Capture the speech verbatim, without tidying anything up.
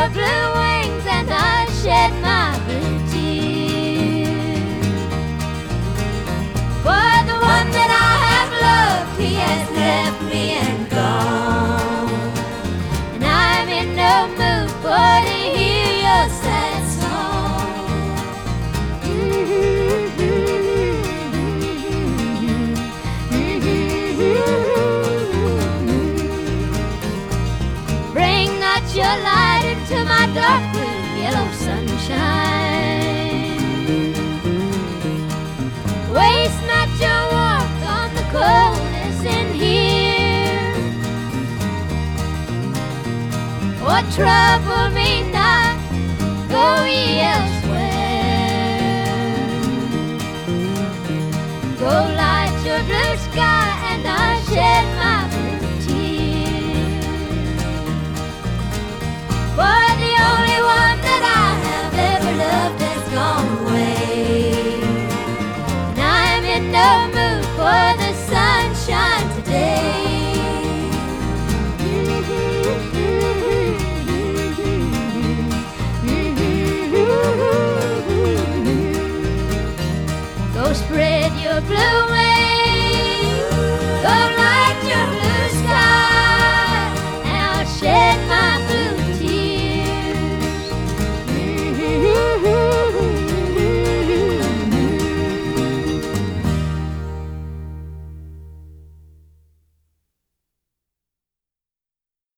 your blue wings and I shed my blue tears. For the one that I have loved, he has left me and gone, and I'm in no mood for to hear your sad song. Bring not your light into my dark room, yellow sunshine. Waste not your warmth on the coldness in here, or trouble